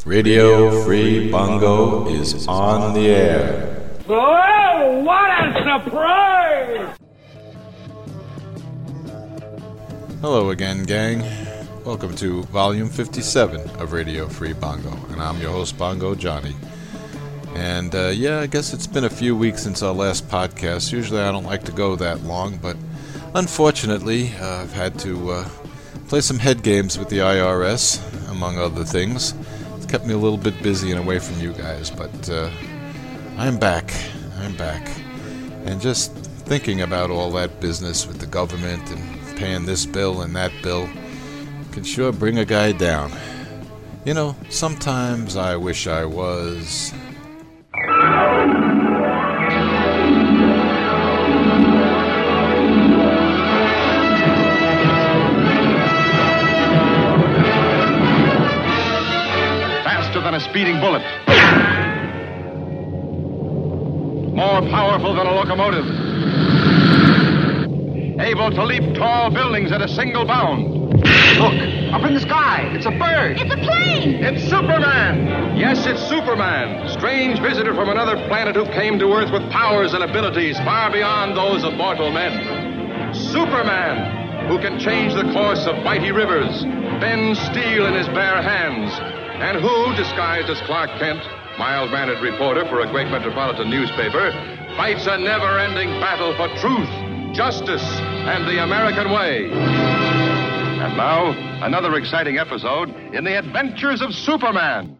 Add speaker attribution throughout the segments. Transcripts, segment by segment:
Speaker 1: Radio Free Bongo is on the air.
Speaker 2: Oh, what a surprise!
Speaker 1: Hello again, gang. Welcome to Volume 57 of Radio Free Bongo, and I'm your host, Bongo Johnny. And I guess it's been a few weeks since our last podcast. Usually I don't like to go that long, but unfortunately I've had to play some head games with the IRS, among other things. It's kept me a little bit busy and away from you guys, but I'm back. And just thinking about all that business with the government and paying this bill and that bill can sure bring a guy down. You know, sometimes I wish I was...
Speaker 3: Faster than a speeding bullet. More powerful than a locomotive. Able to leap tall buildings at a single bound. Look, up in the sky. It's a bird.
Speaker 4: It's a plane.
Speaker 3: It's Superman. Yes, it's Superman. Strange visitor from another planet who came to Earth with powers and abilities far beyond those of mortal men. Superman, who can change the course of mighty rivers, bend steel in his bare hands, and who, disguised as Clark Kent, mild-mannered reporter for a great metropolitan newspaper, fights a never-ending battle for truth, justice, and the American way. And now, another exciting episode in the adventures of Superman.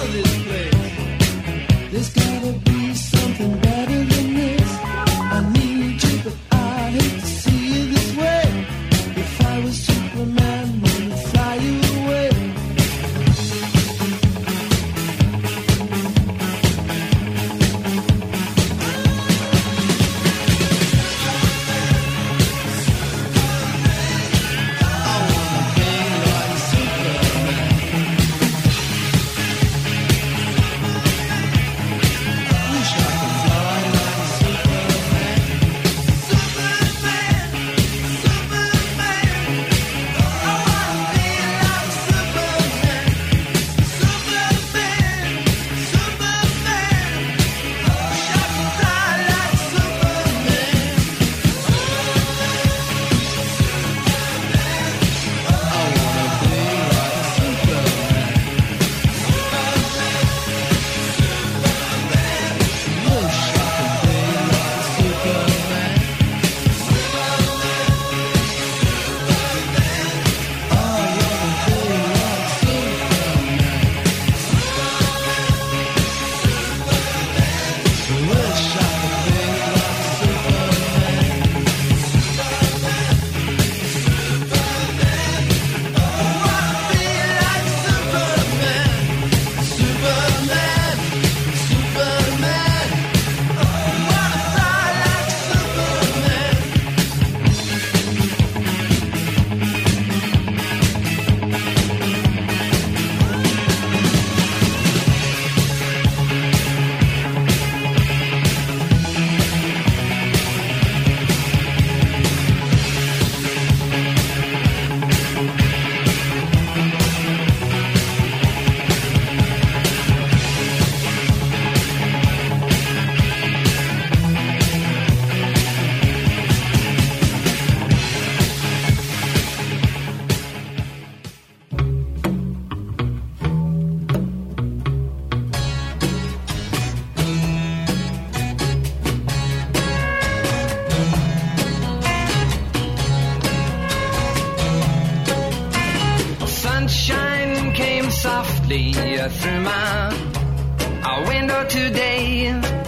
Speaker 4: softly through my window today.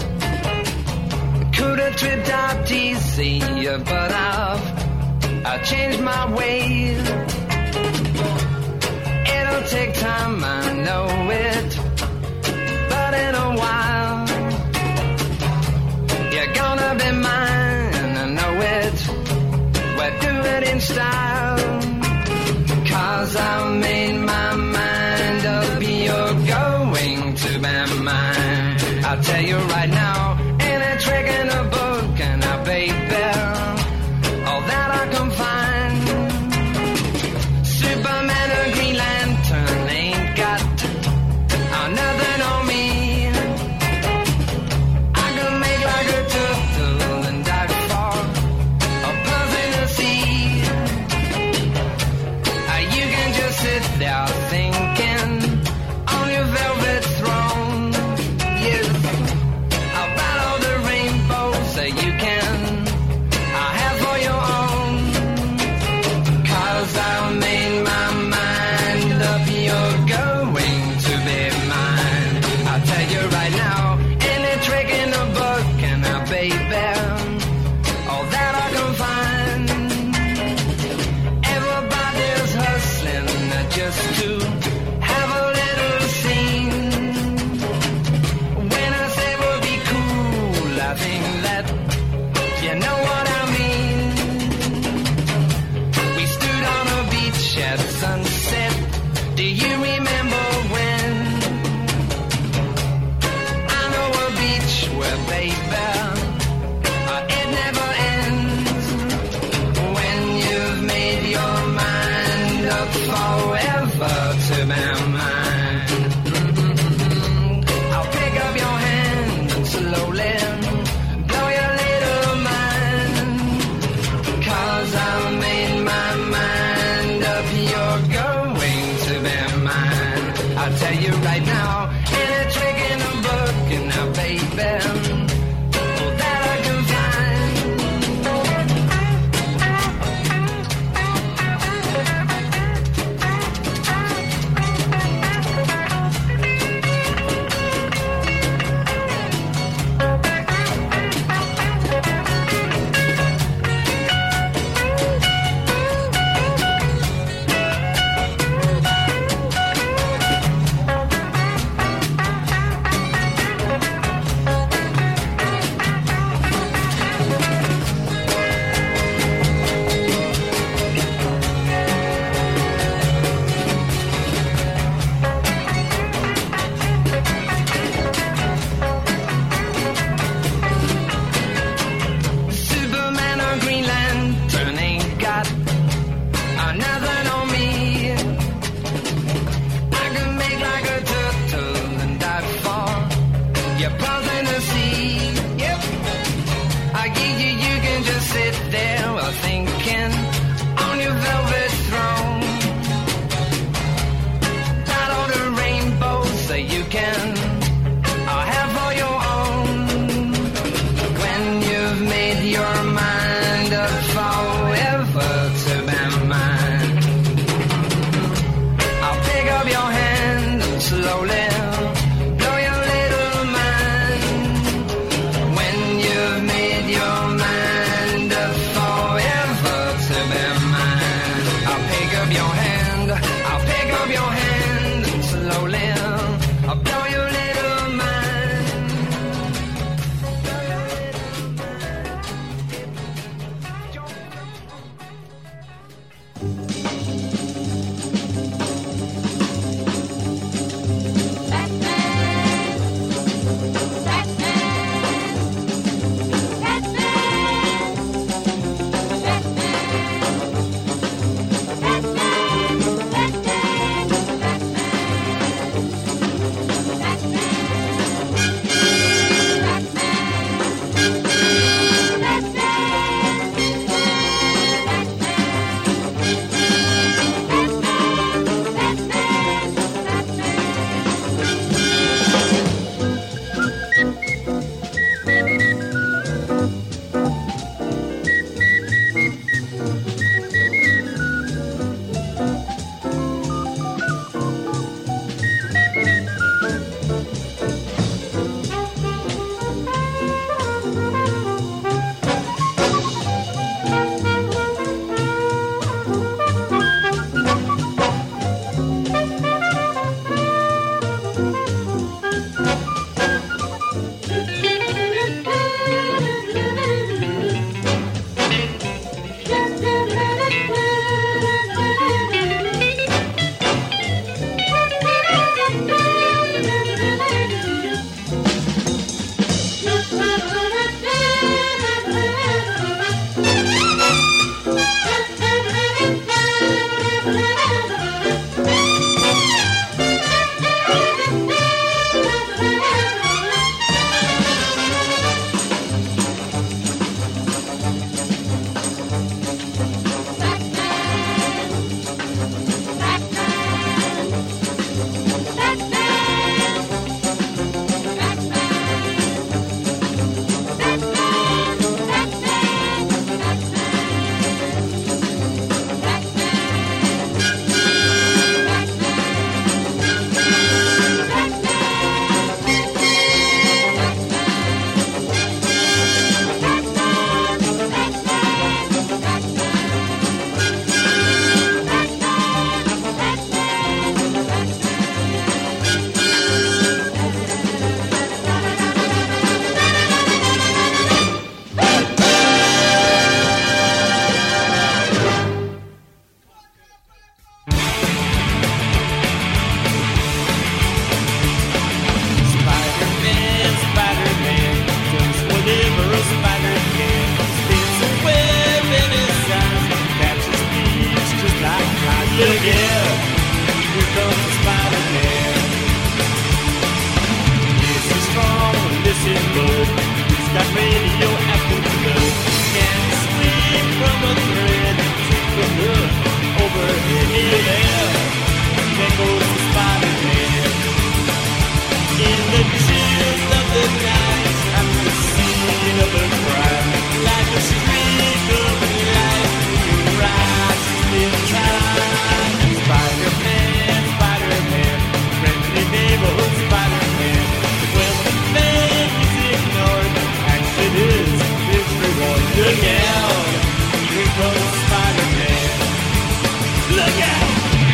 Speaker 4: Could have tripped out easy, but I've changed my way. It'll take time, I know it, but in a while you're gonna be mine, I know it. We'll do it in style, 'cause I made my mind up, you're going to be mine. I'll tell you right now, ain't a trick in a book, and I baby, all that I can find. Superman or Green Lantern ain't got nothing on me. I can make like a turtle and dive for a puff in the sea. You can just sit there thinking on your velvet throne. Yes, about all the rainbows that you can have for your own. 'Cause I made my mind up, you're going to be mine. I'll tell you right now, any trick in the book, and I baby, all that I can find. Everybody's hustling just to have a little scene. When I say we'll be cool, I think that you know what I mean. We stood on a beach at sunset. Do you remember when? I know a beach where, baby, it never ends. When you've made your mind up forever to be mine. I'll pick up your hand and slowly blow your little mind. 'Cause I made my mind up, you're going to be mine. I'll tell you right now, any trick in a book, and now baby, all that I can find.
Speaker 5: radio after blood. Can't sleep from a thread to the hood overhead. Here there, there goes the Spider-Man. In the chills of the night, I'm the scene of a crime. Like a streak of light, rises in time. Spider-Man, Spider-Man, friendly neighborhood Spider-Man. When the man is ignored, action is his reward. Look out, here comes Spider-Man. Look out!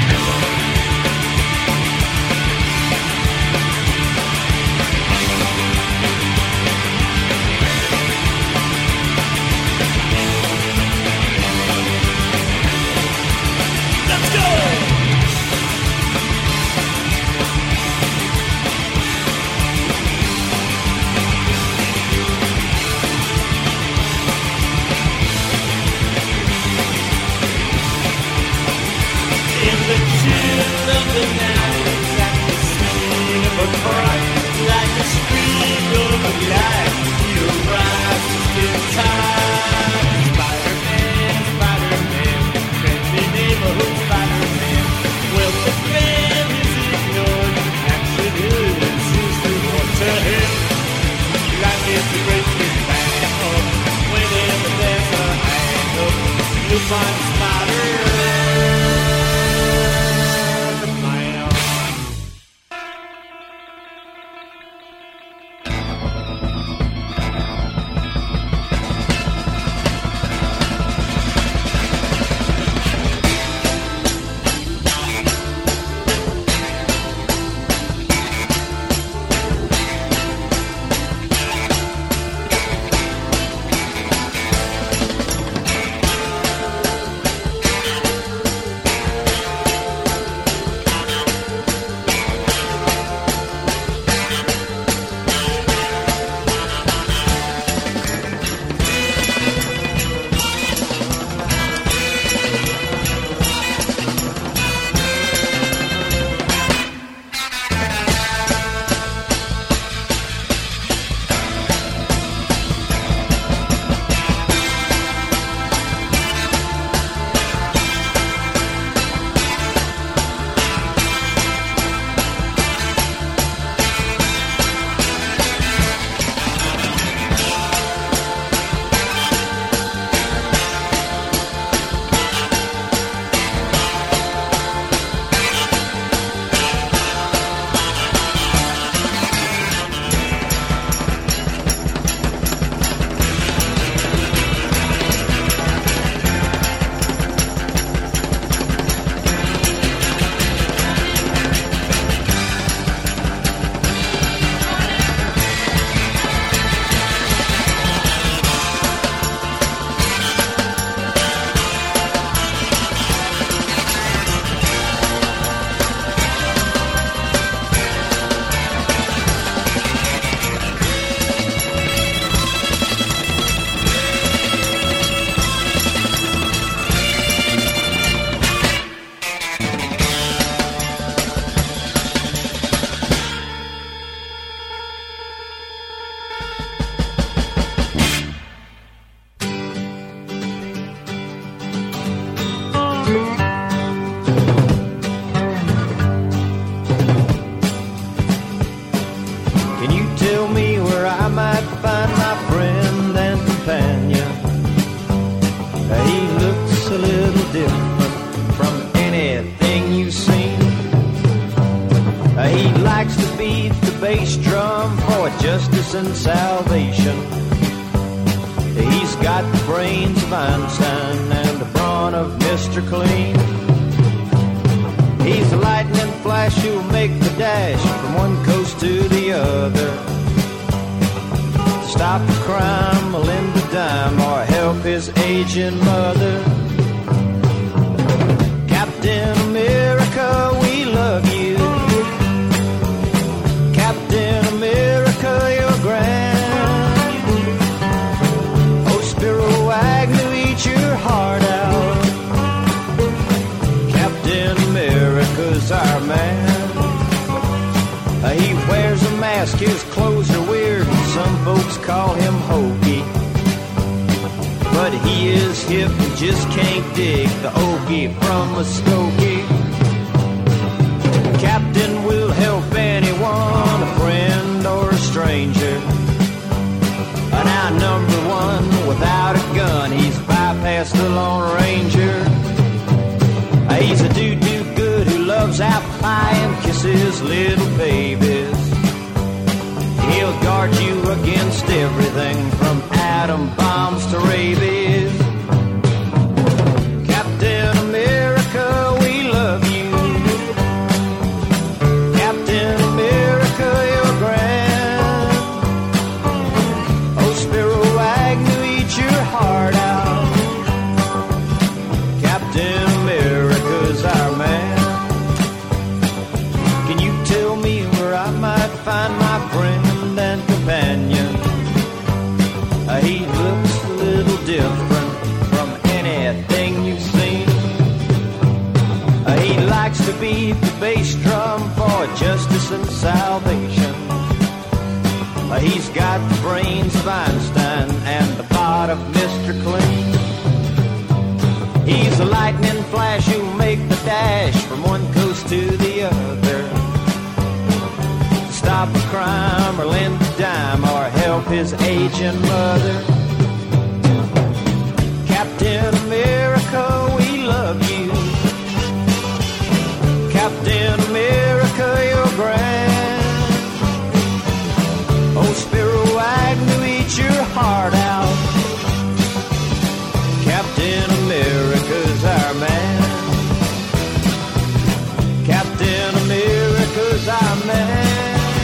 Speaker 6: And salvation. He's got the brains of Einstein and the brawn of Mr. Clean. He's a lightning flash who'll make the dash from one coast to the other. To stop a crime, lend a dime, or help his aging mother. Captain America, we love you. Captain America, you're grand. Oh, Spiro Agnew, eat your heart out. Captain America's our man. He wears a mask, his clothes are weird, and some folks call him Hokey. he is hip and just can't dig the okie from Muskogee. Captain will help anyone, a friend or a stranger. Now number one, without a gun, he's bypassed the Lone Ranger. He's a do-do-good who loves apple pie and kisses little babies. He'll guard you against everything from atom bombs to rabies. Captain America, we love you. Captain America, you're grand. Oh, Spiro Agnew, eat your heart out. Captain America's our man. Can you tell me where I might find my friend and companion? He looks a little different from anything you've seen. He likes to beat the bass drum for justice and salvation. He's got the brains of Einstein and the pot of Mr. Clean. He's a lightning flash who'll make the dash from one coast to the other. Stop a crime or lend a dime or help his aging mother. Captain America, we love you. Captain America, you're grand. Oh, Spiro Agnew, eat your heart out. Captain America's our man. Captain America's our man.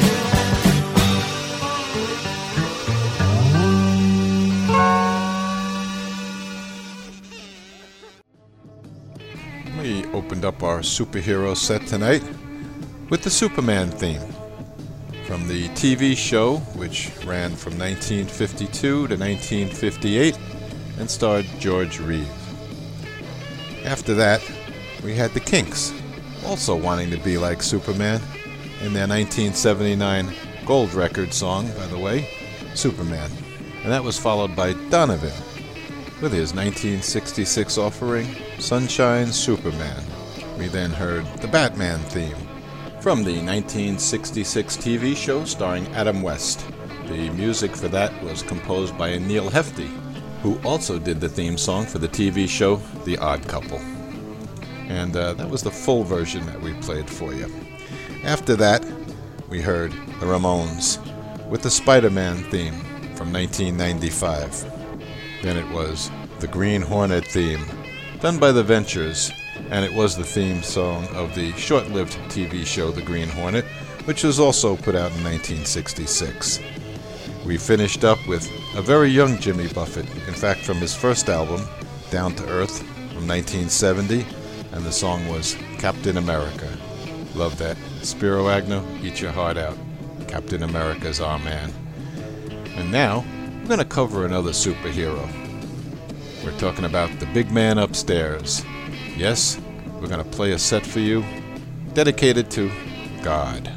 Speaker 1: We opened up our superhero set tonight with the Superman theme from the TV show, which ran from 1952 to 1958 and starred George Reeves. After that, we had the Kinks, also wanting to be like Superman, in their 1979 gold record song, by the way, Superman. And that was followed by Donovan with his 1966 offering, Sunshine Superman. We then heard the Batman theme from the 1966 TV show starring Adam West. The music for that was composed by Neil Hefti, who also did the theme song for the TV show The Odd Couple. And that was the full version that we played for you. After that, we heard the Ramones with the Spider-Man theme from 1995. Then it was the Green Hornet theme, done by the Ventures, and it was the theme song of the short-lived TV show The Green Hornet, which was also put out in 1966. We finished up with a very young Jimmy Buffett, in fact from his first album, Down to Earth, from 1970, and the song was Captain America. Love that. Spiro Agnew, eat your heart out. Captain America's our man. And now, we're going to cover another superhero. We're talking about the big man upstairs. Yes, we're going to play a set for you dedicated to God.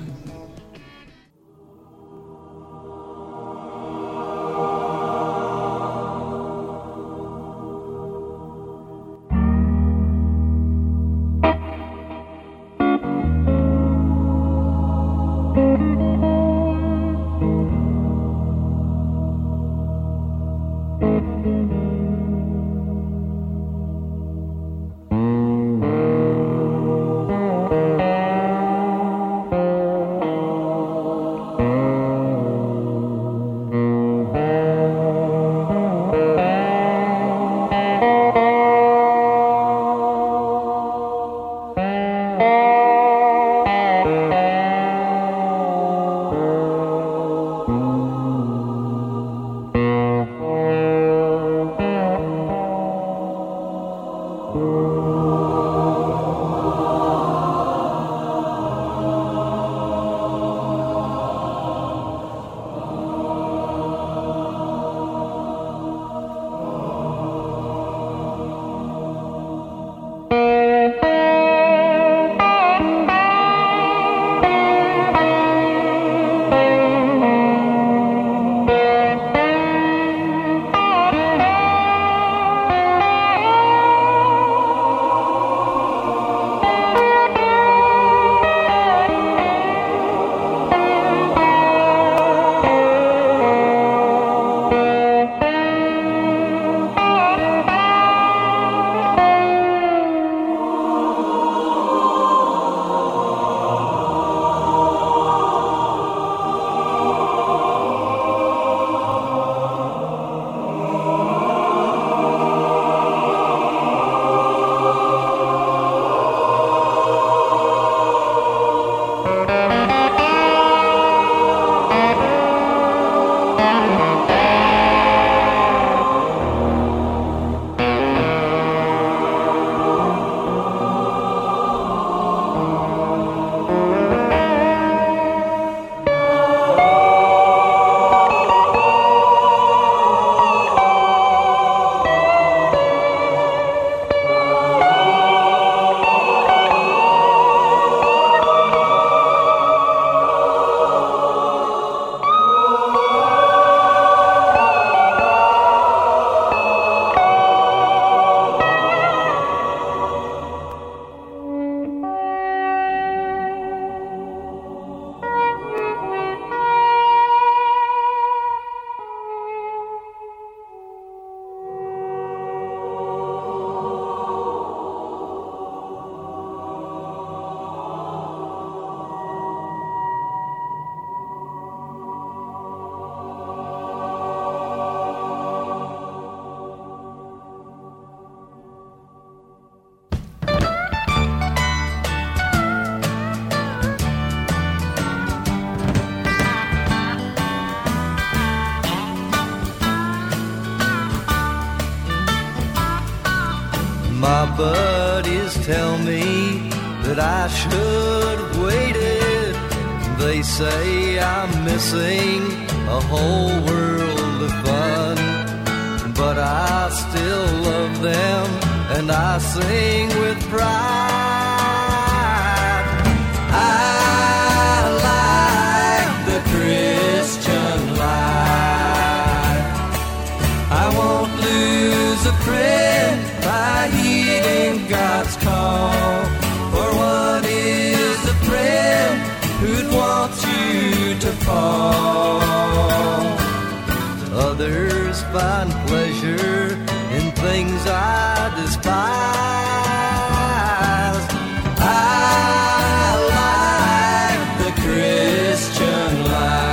Speaker 6: buddies tell me that I should have waited. They say I'm missing a whole world of fun, but I still love them and I sing with pride. I like the Christian life. I won't lose a friend by heeding God's call. For what is a friend who'd want you to fall? Others find pleasure in things I despise. I like the Christian life.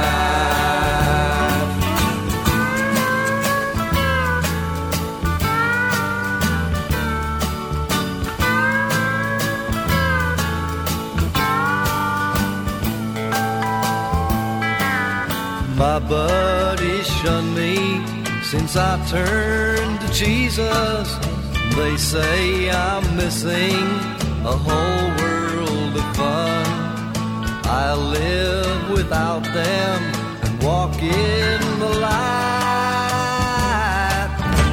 Speaker 6: My buddies shun me since I turned to Jesus. They say I'm missing a whole world of fun. I live without them and walk in the light.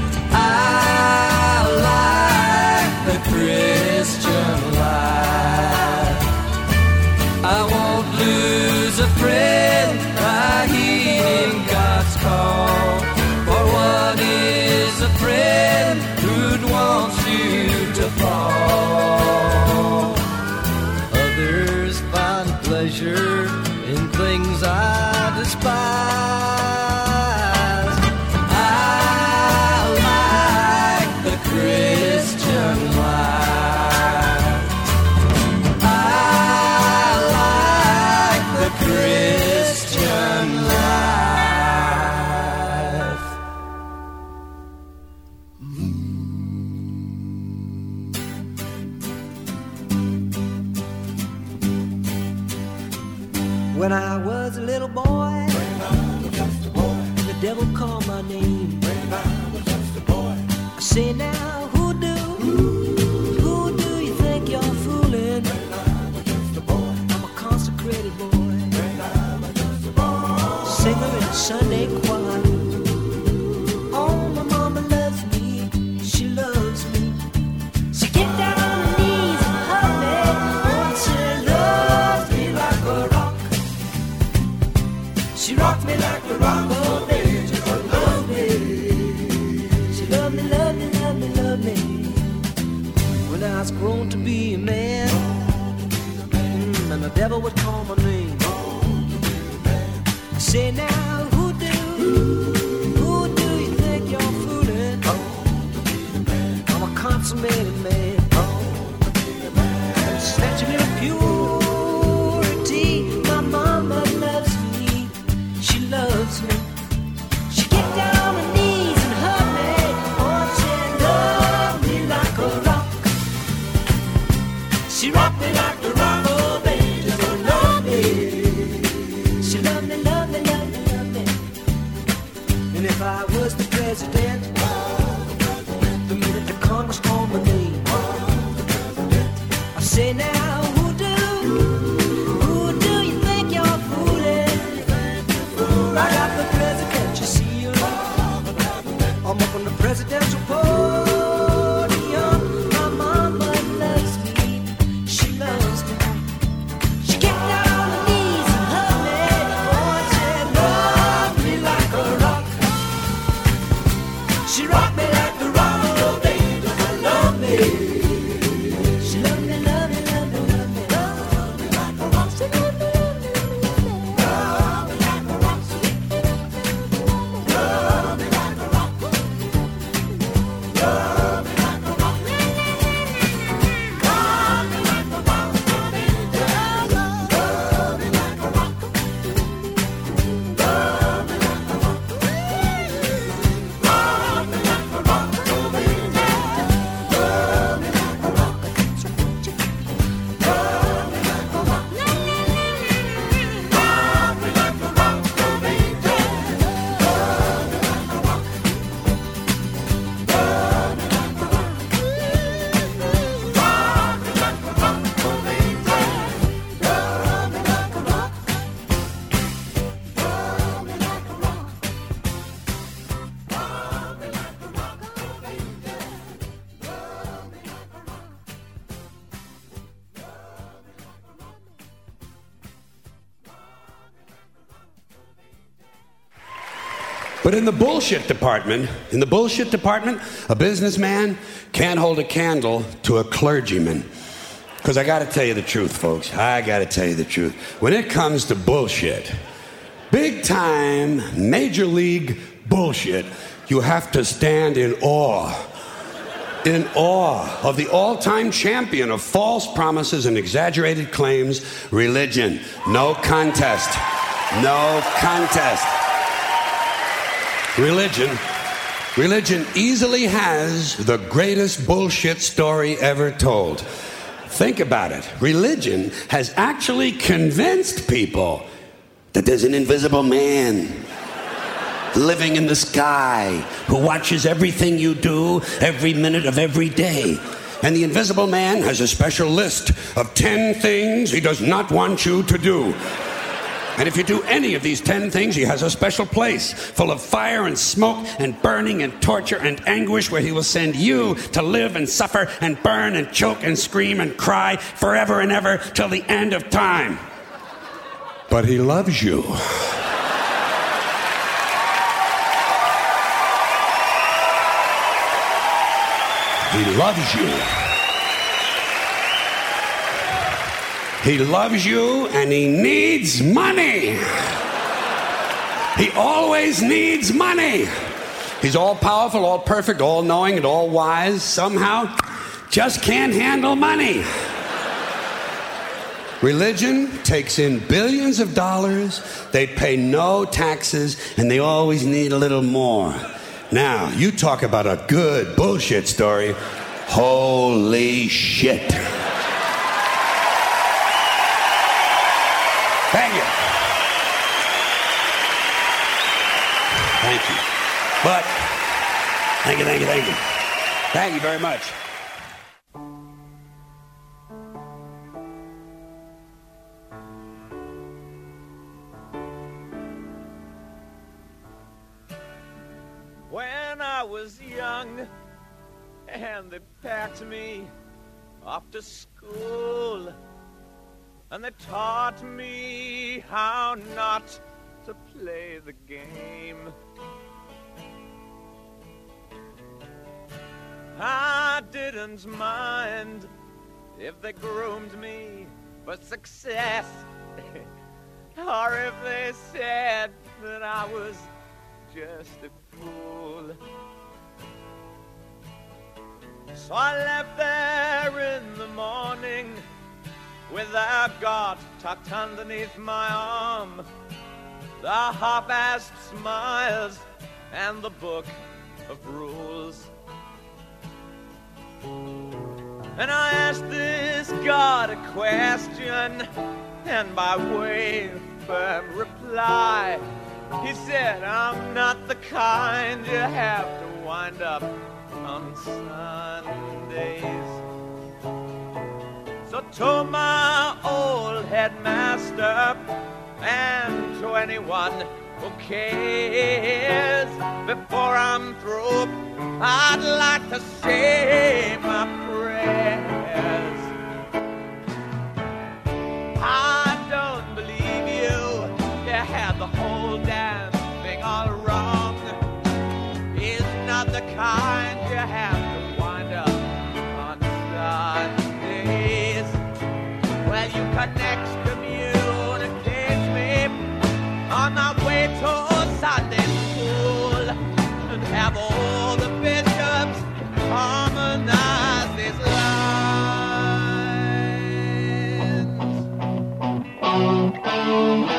Speaker 6: I like the Christian life. I won't lose a friend by heeding God's call. For what is a friend who'd want you to fall? Others find pleasure in things I despise. I like the Christian life. I like the Christian life.
Speaker 7: When I was a little boy, the devil called my name. I say now, who do you think you're fooling? I'm a consecrated boy, singer in the Sunday choir. Oh, my mama loves me, she loves me. She get down on her knees and hug me. Oh, she loves me like a rock. She rocked me like a rock, oh baby, she loved me. She loved me, loved me, loved me, loved me. When I was grown to be a man, and the devil would call my name. I say now, who do you think you're fooling? I'm a consummated man, snatching little purity. My mama loves me, she loves me. She get down on her knees and hug me. Oh, she loved me like a rock. She rocked me like a rock, oh baby, she loved me. She loved me, loved me, loved me, loved me. And if I was the president, the minute the Congress called my name, I say now, who do you think you're fooling? I got the president, can't you see you? I'm up on the presidential podium. My mama loves me, she loves me. She get down on her knees and hug me. Oh, she loved me like a rock. She rocked me like a rock, oh baby, she loved me. She loved me, loved me, loved me,
Speaker 8: But in the bullshit department, a businessman can't hold a candle to a clergyman. Because I got to tell you the truth, folks. I got to tell you the truth. When it comes to bullshit, big time, major league bullshit, you have to stand in awe of the all-time champion of false promises and exaggerated claims, religion. No contest. No contest. Religion easily has the greatest bullshit story ever told. Think about it. Religion has actually convinced people that there's an invisible man living in the sky who watches everything you do every minute of every day. And the invisible man has a special list of 10 things he does not want you to do. And if you do any of these 10 things, he has a special place full of fire and smoke and burning and torture and anguish where he will send you to live and suffer and burn and choke and scream and cry forever and ever till the end of time. But he loves you. He loves you. He loves you and he needs money. He always needs money. He's all powerful, all perfect, all knowing, and all wise. Somehow, just can't handle money. Religion takes in billions of dollars. They pay no taxes, and they always need a little more. Now, you talk about a good bullshit story. Holy shit. Thank you. Thank you. But, thank you. Thank you very much.
Speaker 5: When I was young and they packed me off to school and they taught me how not to play the game, I didn't mind if they groomed me for success or if they said that I was just a fool. So I left there in the morning with a God tucked underneath my arm, the half-assed smiles and the book of rules. And I asked this God a question, and by way of firm reply, he said, I'm not the kind you have to wind up on Sundays. So to my old headmaster and to anyone who cares, before I'm through, I'd like to say my prayers. I don't believe you had the whole damn thing all wrong. He's not the kind you have to wind up on Sundays. Well, you can excommunicate me on my way to Sunday school and have all the bishops harmonize these lines.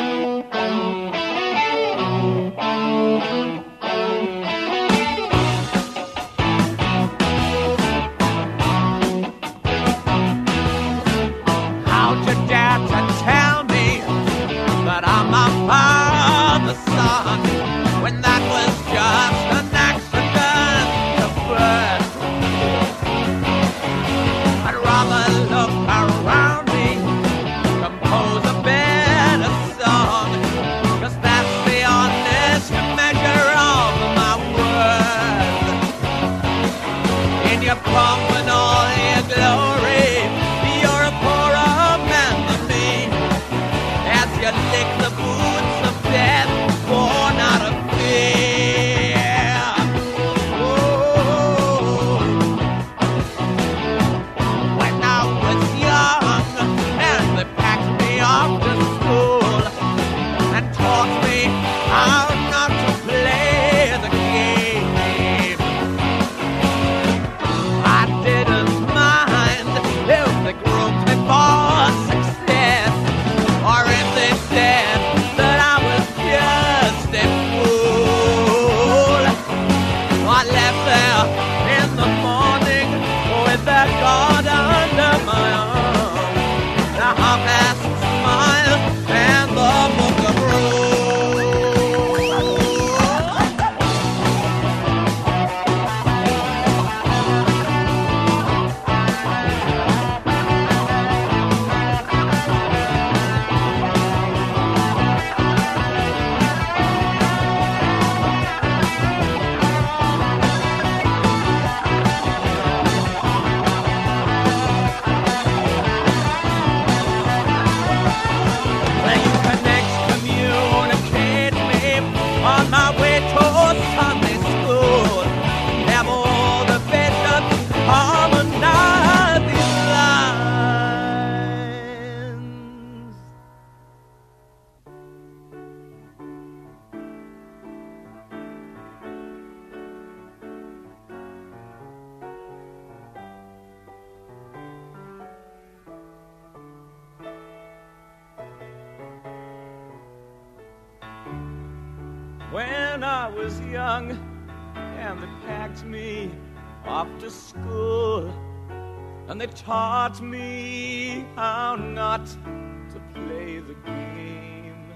Speaker 5: when I was young, and they packed me off to school, and they taught me how not to play the game.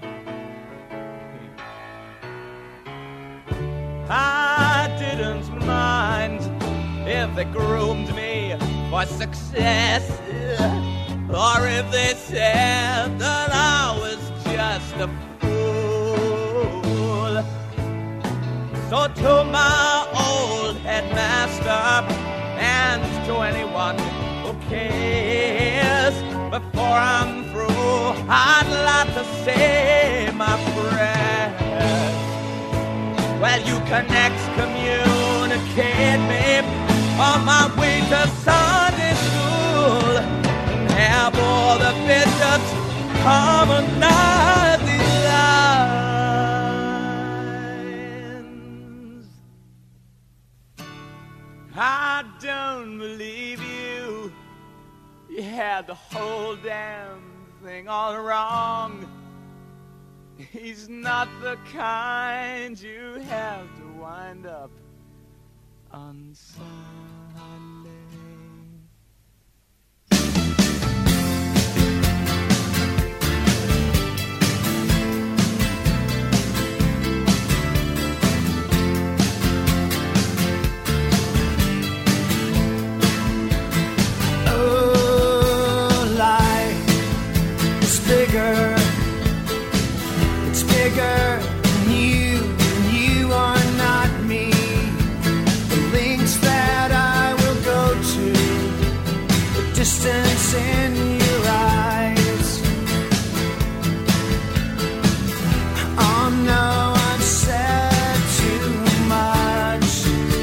Speaker 5: I didn't mind if they groomed me for success, or if they said that I was just a fool. So to my old headmaster and to anyone who cares, before I'm through, I'd like to say my prayers. Well, you can excommunicate me on my way to Sunday school, and have all the bishops harmonize these lines. I don't believe you. You had the whole damn thing all wrong. He's not the kind you have to wind up on Sunday.
Speaker 6: Oh, life is bigger. It's bigger than you are not me. The links that I will go to, the distance in your eyes. Oh no, I've said too much.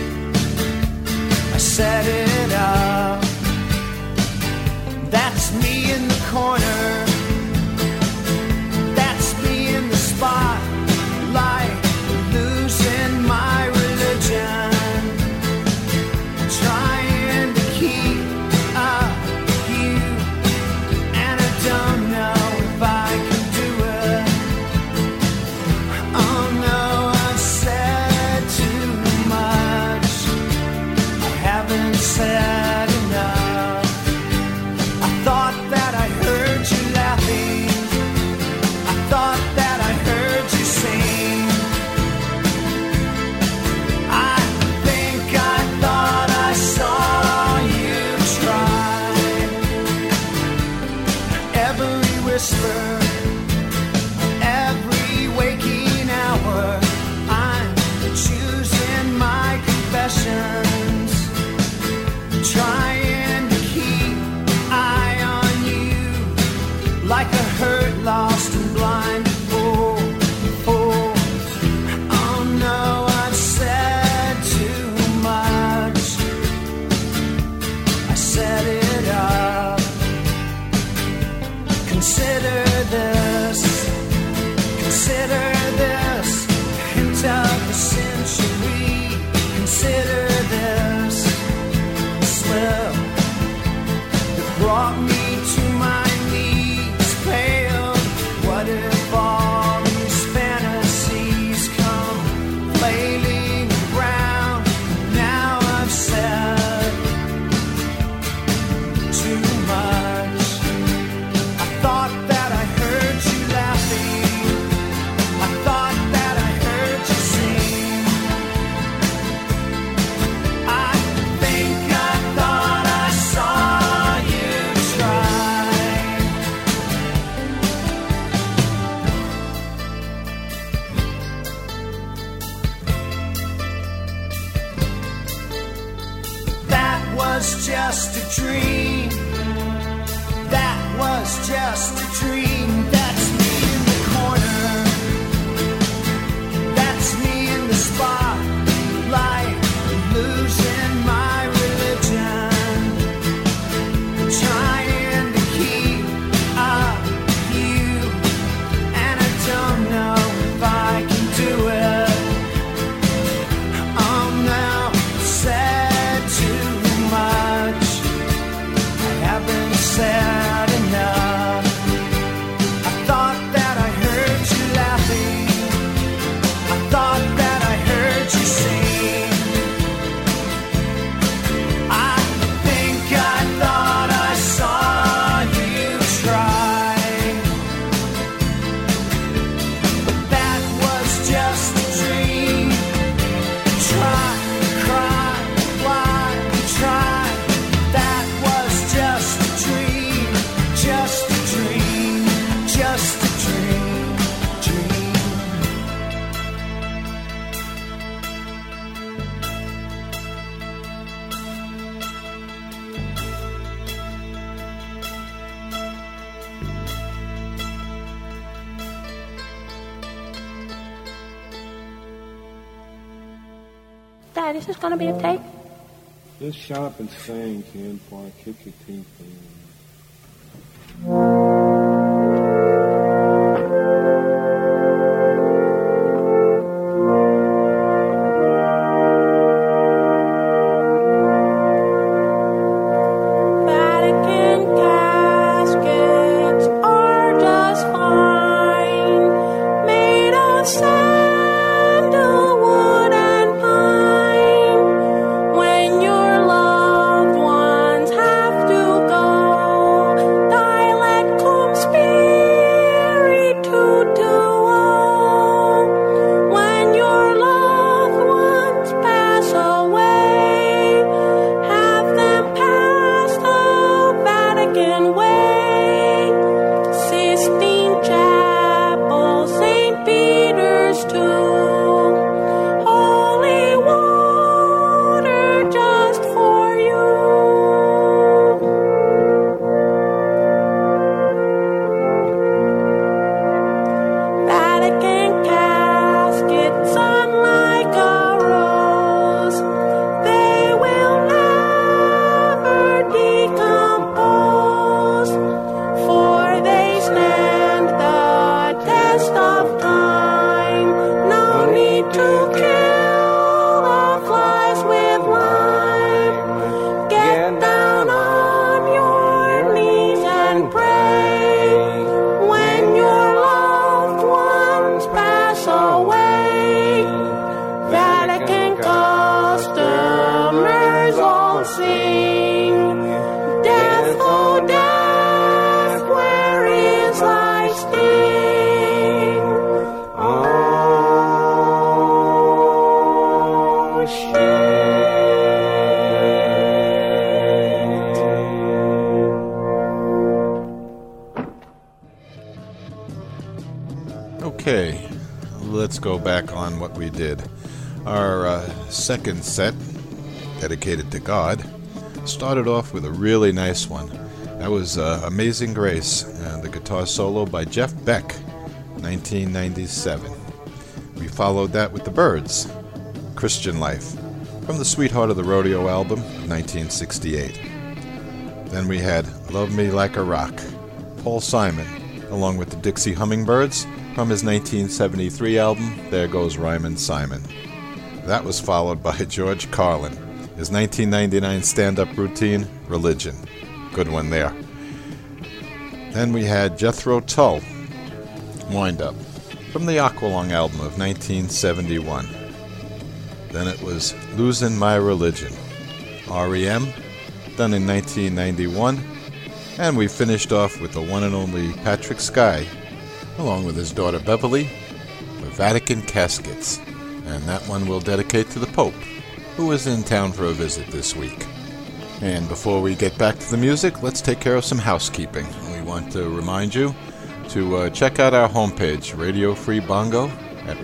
Speaker 6: I set it up. That's me in the corner. That's me in the spotlight, losing my religion, trying to keep up with you, and I don't know if I can do it. Oh no, I've said too much. I haven't said enough. I thought that I heard you laughing. I thought that I heard you sing. I think I thought I saw you try. Every whisper, every waking hour, I'm choosing my confessions, trying to keep eye on you, like a hurt, lost and blind fool. Oh no, I've said too much. I set it up. Consider this, hint of the century. Consider this slip that brought me to my knees, pale. What if all these fantasies come flailing around? Now I've said too much. I thought that I heard you laughing. I thought that I heard you sing. I think I thought I saw you try. That was just a dream. That was just a dream. That's me in the corner. That's me in the spotlight, losing my religion, trying to keep up with you, and I don't know if I can do it. Oh no, said too much. I haven't said enough. I
Speaker 9: Hi, this is going to be a tape.
Speaker 10: Just shut up and sing, kid, before I kick your teeth in.
Speaker 1: Okay, let's go back on what we did. Our second set, dedicated to God, started off with a really nice one. That was Amazing Grace, the guitar solo by Jeff Beck, 1997. We followed that with the Byrds, Christian Life, from the Sweetheart of the Rodeo album of 1968. Then we had Love Me Like a Rock, Paul Simon, along with the Dixie Hummingbirds, from his 1973 album, There Goes Ryman Simon. That was followed by George Carlin, his 1999 stand-up routine, Religion. Good one there. Then we had Jethro Tull, Wind Up, from the Aqualung album of 1971. Then it was Losing My Religion, R.E.M., done in 1991. And we finished off with the one and only Patrick Sky, along with his daughter Beverly, the Vatican Caskets. And that one we'll dedicate to the Pope, who is in town for a visit this week. And before we get back to the music, let's take care of some housekeeping. We want to remind you to check out our homepage, Radio Free Bongo, at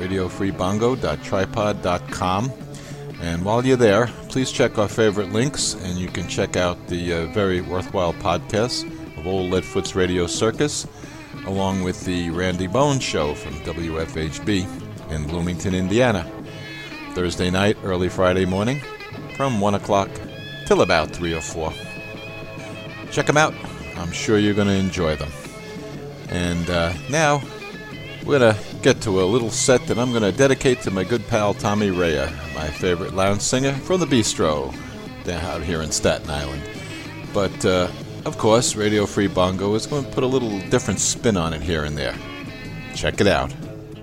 Speaker 1: radiofreebongo.tripod.com. And while you're there, please check our favorite links, and you can check out the very worthwhile podcasts of Old Leadfoot's Radio Circus, along with the Randy Bones Show from WFHB in Bloomington, Indiana. Thursday night, early Friday morning, from 1 o'clock till about 3 or 4. Check them out. I'm sure you're going to enjoy them. And now, we're going to get to a little set that I'm going to dedicate to my good pal Tommy Rea, my favorite lounge singer from the Bistro out here in Staten Island. But, of course, Radio Free Bongo is going to put a little different spin on it here and there. Check it out.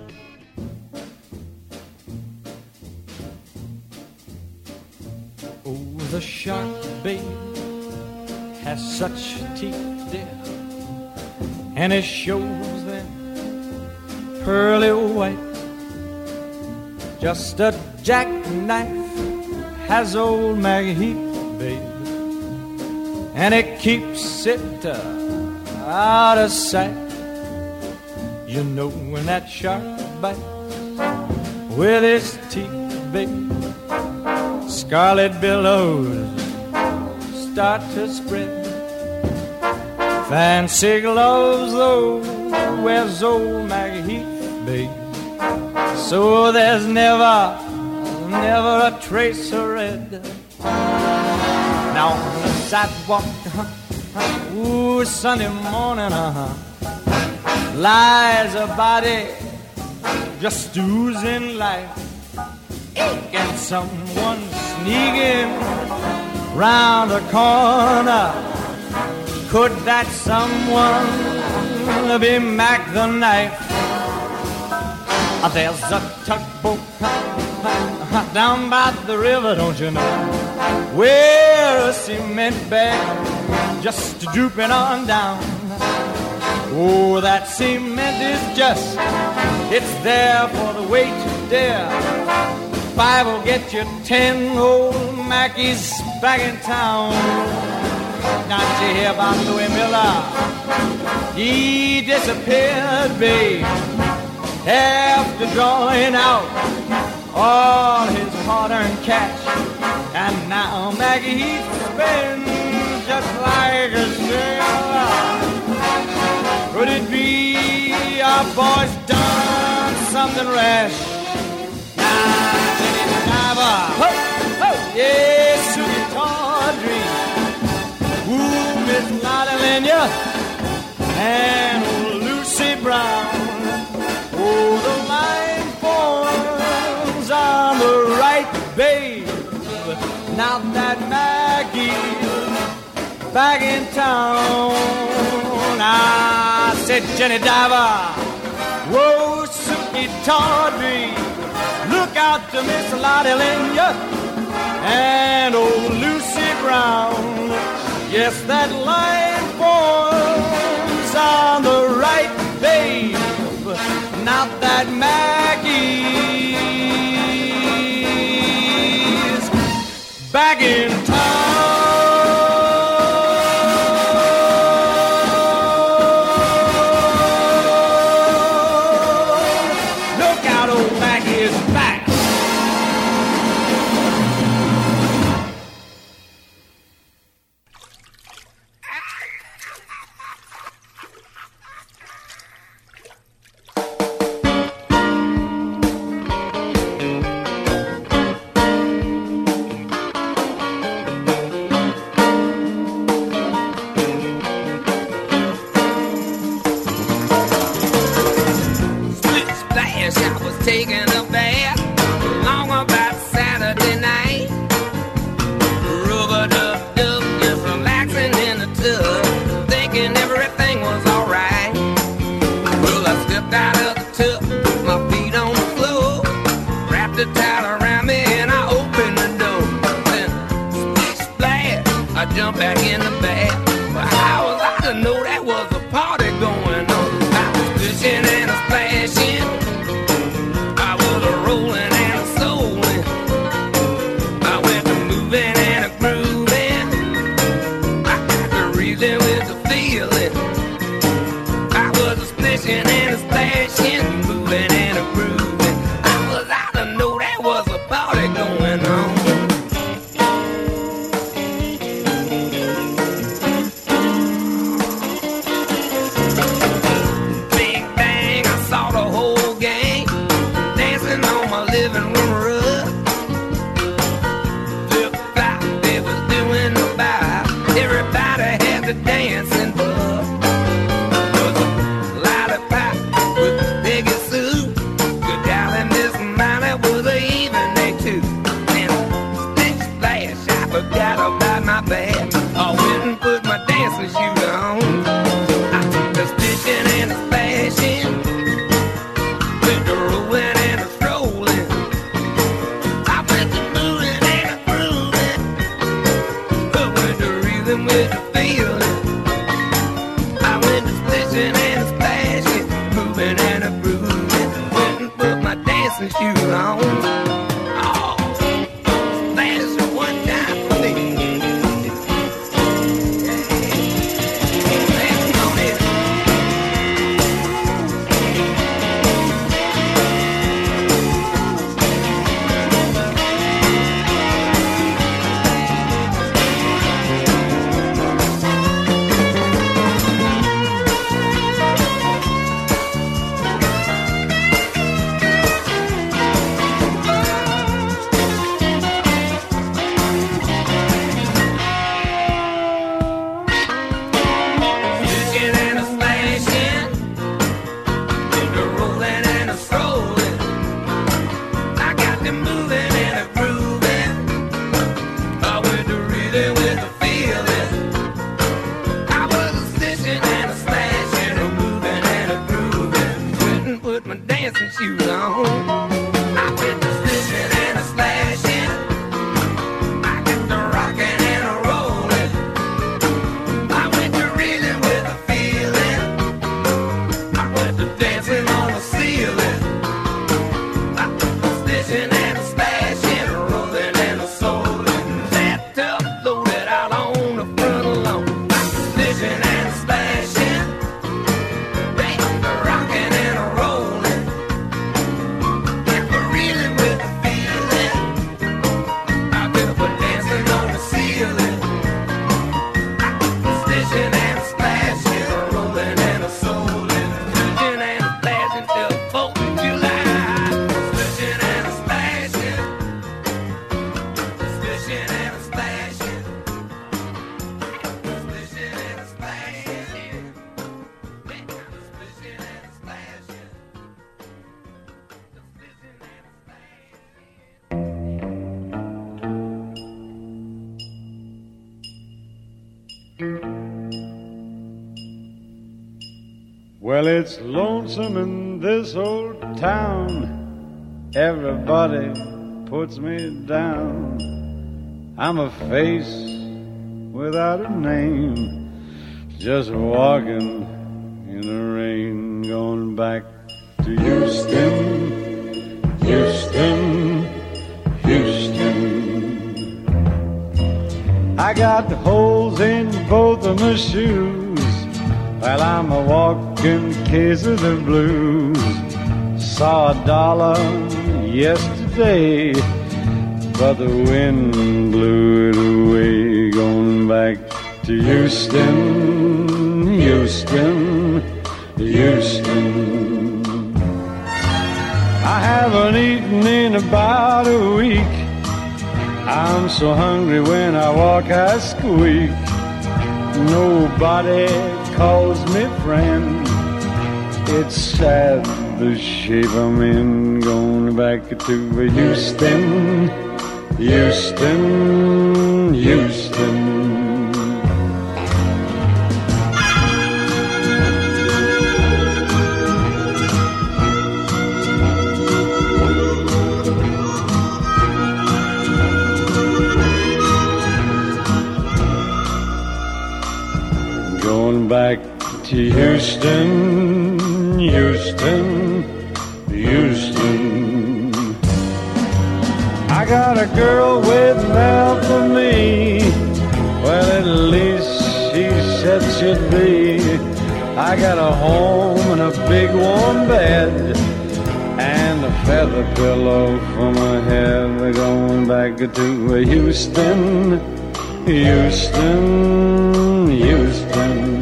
Speaker 5: Oh, the shark, babe, has such teeth, dear, and it shows them pearly white. Just a jackknife has old Maggie Heath, babe, and it keeps it out of sight. You know when that shark bites with his teeth, babe, scarlet billows start to spread. Fancy gloves, though, wears old Maggie Heath, babe, so there's never
Speaker 6: never a trace of red. Now on the sidewalk, ooh, Sunday morning, lies a body just oozing life. And someone sneaking round a corner. Could that someone be Mac the Knife? There's a tugboat down by the river, don't you know, where a cement bag just drooping on down. Oh, that cement is just, it's there for the weight to dare. 5 will get you 10 old Mackies back in town. Not you hear about Louis Miller? He disappeared, babe, after drawing out all his hard-earned cash. And now Maggie spends just like a sailor. Could it be our boy's done something rash? Now Jenny Diver, ho, ho, yes, Susie Tawdry, ooh, Miss Lottie Lenya, and old Lucy Brown. Oh, the line forms on the right, babe. Now that Maggie's back in town. I said, Jenny Diver, whoa, Suki Tawdry, look out to Miss Lottie Lenya and old Lucy Brown. Yes, that line forms on the right, babe. Not that Maggie's back in town. Look out, old Maggie is back.
Speaker 4: Taking a bath long about Saturday night. Rub-a-dub-dub, just relaxing in the tub, thinking everything was alright. Well, I stepped out of the tub, put my feet on the floor, wrapped a towel around me and I opened the door. Then, splish splash, I jumped back in the bath. But how was I to know that was a party going on? I was splishing and a splashing, rolling and a soulin'. I went to moving and a grooving. I got the reason with the feeling. I was a splishing and a splashing, moving and a grooving. I was out to know there was a party going on. Big bang, I saw the whole gang dancing on my living room rug. Looked like they was doing the vibe. Everybody had the dancing bug. Was a lollipop with Peggy Sue. Good golly, Miss Molly was a even day too. And splish splash, I forgot about my bag. I went and put my dancing shoes on. I took the splishing and the splashing, with the rolling and the strolling. I went to moving and the grooving, but with the rhythm, with the feeling. I went to splishing and the splashing, moving and the grooving. Went and put my dancing shoes on. Oh, splash one time for me. Dancing on it.
Speaker 10: Well, it's lonesome in this old town. Everybody puts me down. I'm a face without a name, just walking in the rain, going back to Houston, Houston, Houston. I got holes in both of my shoes, while I'm a walking case of the blues. Saw $1 yesterday, but the wind blew it away. Going back to Houston, Houston, Houston. I haven't eaten in about a week. I'm so hungry when I walk I squeak. Nobody calls me friend. It's sad the shape I'm in. Going back to Houston, Houston, Houston. Going back to Houston, Houston, Houston. I got a girl waiting out for me. Well, at least she said she'd be. I got a home and a big warm bed and a feather pillow for my head. We're going back to Houston, Houston, Houston.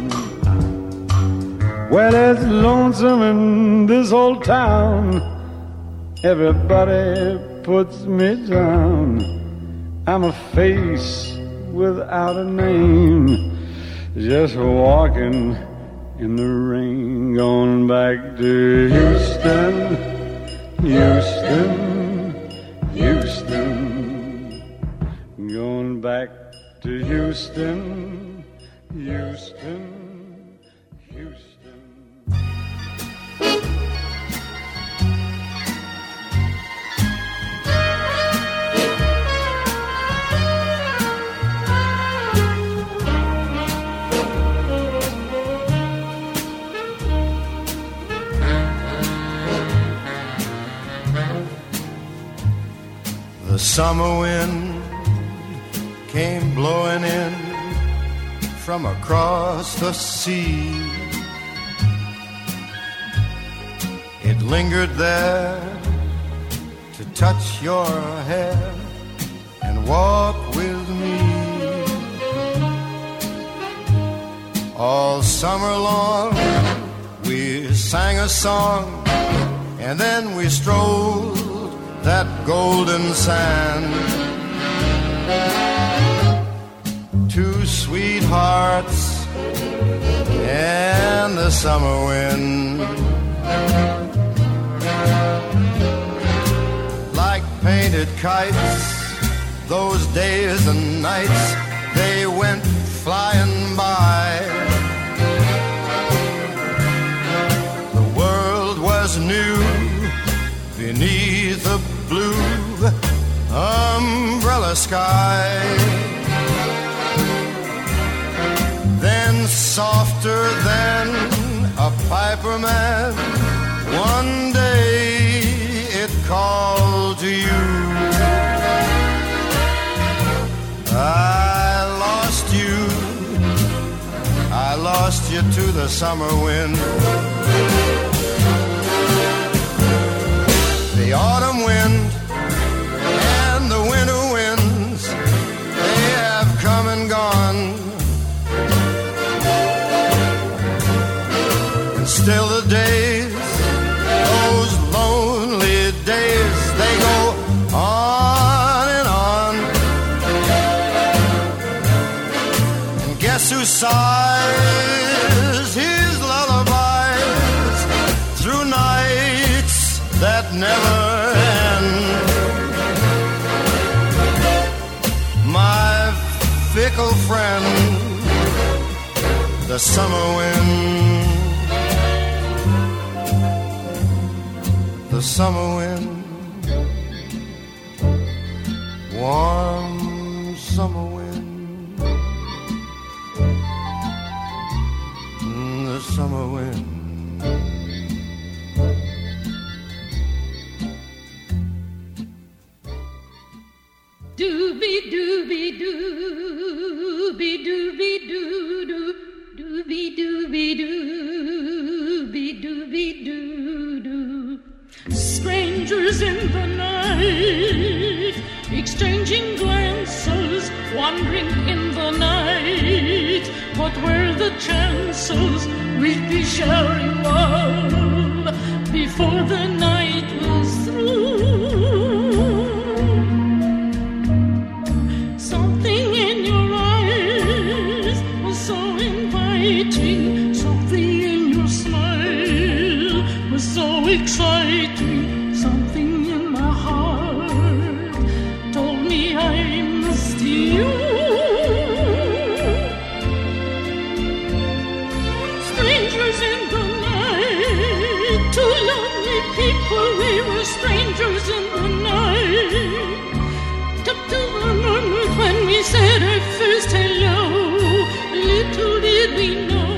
Speaker 10: Well, it's lonesome in this old town. Everybody puts me down. I'm a face without a name, just walking in the rain. Going back to Houston, Houston, Houston. Going back to Houston, Houston, Houston.
Speaker 9: The summer wind came blowing in from across the sea. It lingered there to touch your hair and walk with me. All summer long we sang a song, and then we strolled that golden sand. Two sweethearts and the summer wind, like painted kites, those days and nights, they went flying by. The world was new beneath a blue umbrella sky. Then softer than a piper man, one day it called to you. I lost you to the summer wind. The autumn wind and the winter winds, they have come and gone. And still the days, those lonely days, they go on and on. And guess who sighs his lullabies through nights that never end? My fickle friend, the summer wind. the summer wind, warm summer wind, the summer wind.
Speaker 11: Doobie doobie doobie doobie doo doo doobie doobie doobie doobie doo doo. Strangers in the night, exchanging glances, wandering in the night. What were the chances we'd be sharing love before the night was through? Something in your eyes was so inviting, something in your smile was so exciting, something in my heart told me I missed you. Strangers in the night, two lonely people, we were strangers in the night. Up to the moment when we said our first hello, little did we know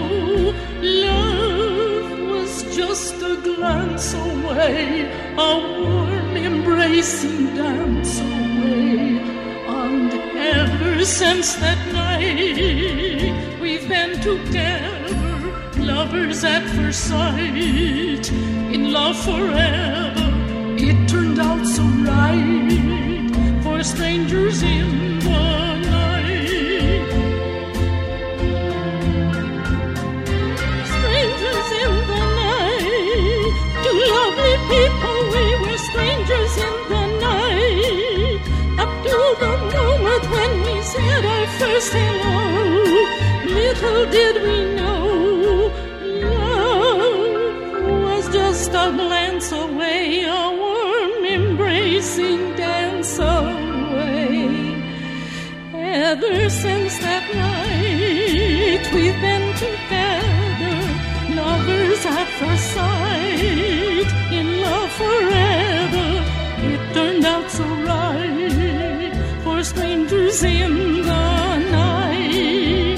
Speaker 11: love was just a glance away, a warm embracing dance away. And ever since that night we've been together, lovers at first sight, in love forever. It turned out so right for strangers in the night. Strangers in the night, two lovely people, we were strangers in the night. Up to the moment when we said our first hello, little did we know love was just a glance away, a warm embracing dance away. Ever since that night we've been together, lovers at first sight, in love forever. It turned out so right for strangers in the night.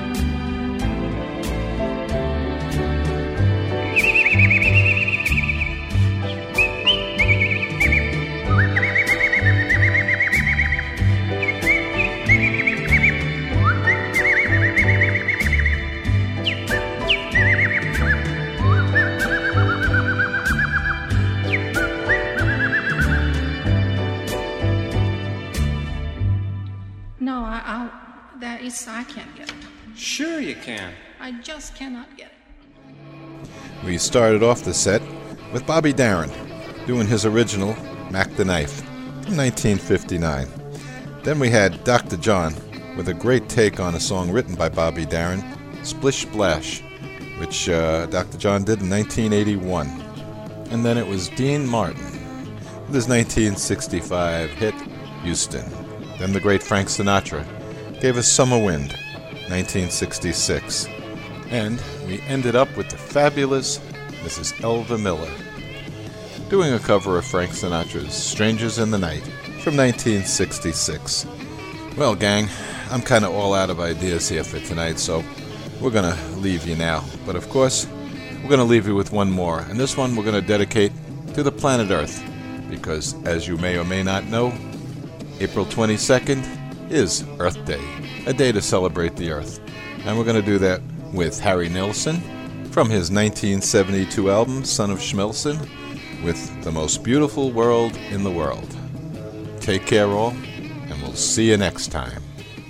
Speaker 11: I can't get it.
Speaker 12: Sure you can.
Speaker 11: I just cannot get it.
Speaker 1: We started off the set with Bobby Darin doing his original Mac the Knife from 1959. Then we had Dr. John with a great take on a song written by Bobby Darin, Splish Splash, which Dr. John did in 1981. And then it was Dean Martin with his 1965 hit, Houston. Then the great Frank Sinatra gave us Summer Wind, 1966. And we ended up with the fabulous Mrs. Elva Miller doing a cover of Frank Sinatra's Strangers in the Night from 1966. Well, gang, I'm kind of all out of ideas here for tonight, so we're going to leave you now. But of course, we're going to leave you with one more, and this one we're going to dedicate to the planet Earth, because as you may or may not know, April 22nd is Earth Day, a day to celebrate the Earth. And we're going to do that with Harry Nilsson from his 1972 album, Son of Schmilson, with The Most Beautiful World in the World. Take care all, and we'll see you next time.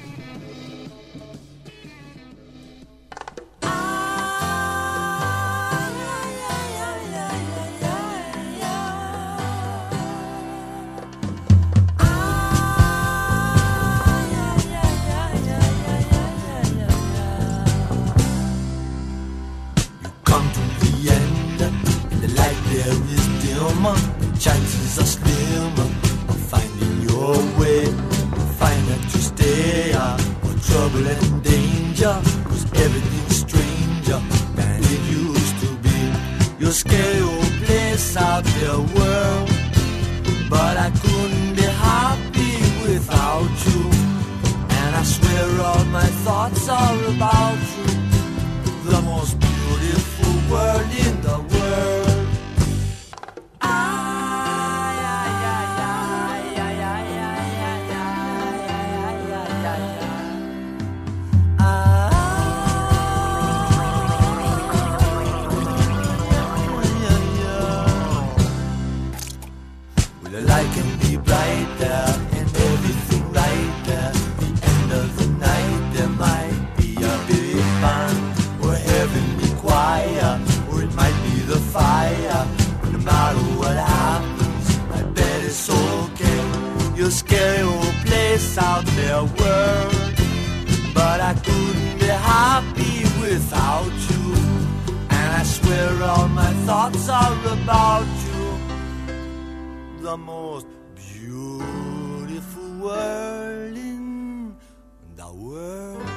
Speaker 7: Chances are slim of finding your way. Find that you stay out for trouble and danger, 'cause everything's stranger than it used to be. Your scale place out there the world, but I couldn't be happy without you. And I swear all my thoughts are about you. The most beautiful word in the world. Light can be brighter and everything right. The end of the night there might be a big bang, or heavenly choir, or it might be the fire. No matter what happens, I bet it's okay. Your scary old place out there, world, but I couldn't be happy without you. And I swear all my thoughts are about you. The most beautiful world in the world.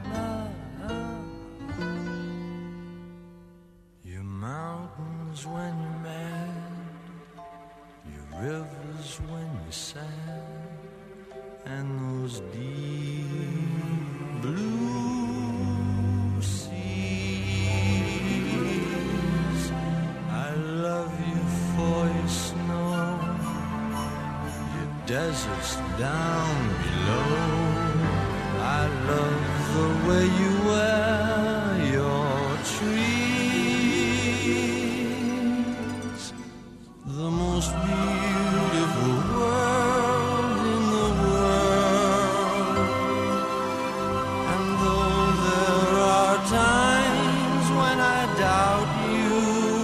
Speaker 7: Your mountains when you're mad, your rivers when you're sad, and those deep blue seas. I love you for your snow, deserts down below. I love the way you wear your trees. The most beautiful world in the world. And though there are times when I doubt you,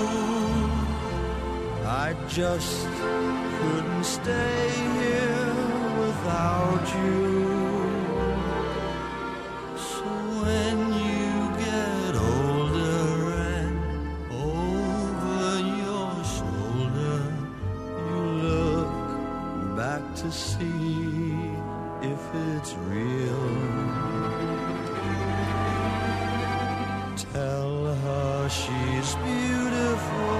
Speaker 7: I just couldn't stay here without you. So when you get older and over your shoulder, you look back to see if it's real. Tell her she's beautiful.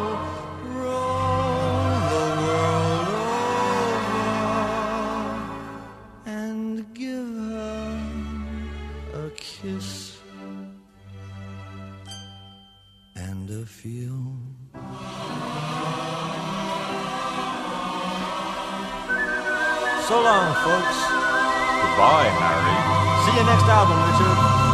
Speaker 7: And a feel. So long, folks.
Speaker 12: Goodbye, Harry.
Speaker 7: See you next album, Richard.